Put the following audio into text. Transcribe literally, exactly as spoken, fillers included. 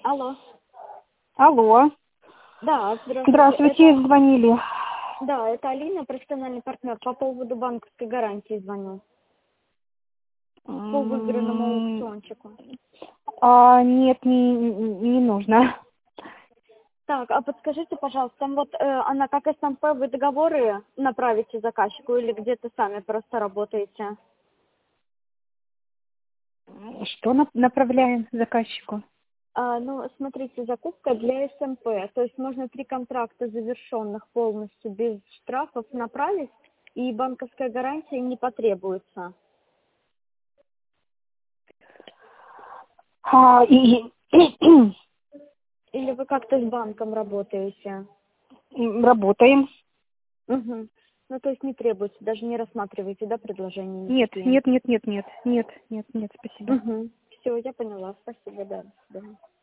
Алло. Алло. Да, здравствуйте. Здравствуйте, Это... звонили. Да, это Алина, профессиональный партнер. По поводу банковской гарантии звоню. По выигранному аукциончику. А, нет, не, не нужно. Так, а подскажите, пожалуйста, там вот э, она как СМП, вы договоры направите заказчику или где-то сами просто работаете? Что нап- направляем заказчику? А, ну, смотрите, закупка для СМП. То есть можно три контракта завершенных полностью без штрафов направить, и банковская гарантия не потребуется. А, и, Или вы как-то с банком работаете? работаем. Угу. Ну, то есть не требуется, даже не рассматриваете, да, предложения Нет, никакие? нет, нет, нет, нет, нет, нет, нет, спасибо. Угу. Все, я поняла. Спасибо, да. До свидания.